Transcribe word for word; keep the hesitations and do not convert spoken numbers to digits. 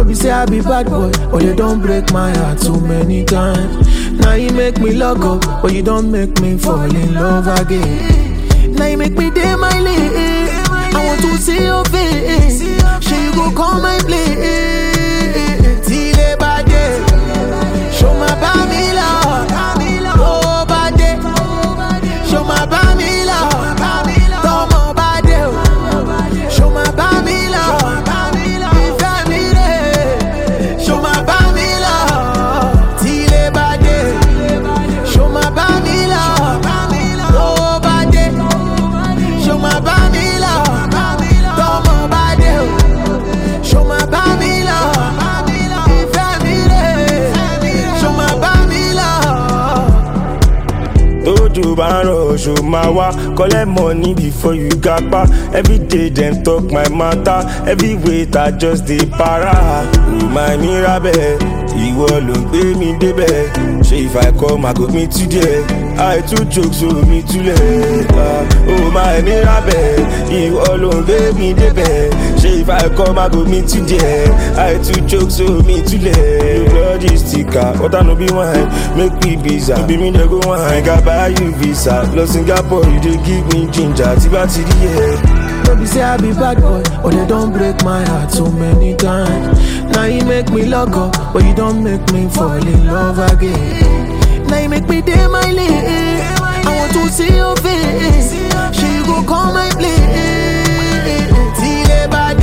be say I be bad boy, but you don't break my heart too many times. Now you make me lock up, but you don't make me fall in love again. Now you make me day my lane. I want to see your face. Sure you go call my place. Till a bad day, show my baby love. Oh bad day, show my baby love. Come on bad day, show my baby love. Show my baby love. Till a bad day, show my baby love. Oh bad day, show my baby love. Come on bad day, show my baby love. Show my baby love. Toju baro show my wa, collect money before you gapa. Every day them talk my matter, every weight I just dey para. Remind me rabe, ìwọ ló ń gbé mi débẹ̀. Ṣé if I come I go meet you there? I too joke so mi túlẹ̀. Oh my mi rabe, ìwọ ló ń gbé mi débẹ̀. Ṣé if I come I go meet you there? I too joke so mi túlẹ̀. Bloody sticker, water no be wine, make we visa. Bí mi dey go wine, got buy you visa. Lọ Singapore, you dey give me ginger. Tí bá ti rí ẹ. No be say I be bad boy, but they don't break my heart so many times. Now you make me lock up, but you don't make me fall in love again. Now you make me day my lane. I want to see your face. Sure you go call my place. Till a bad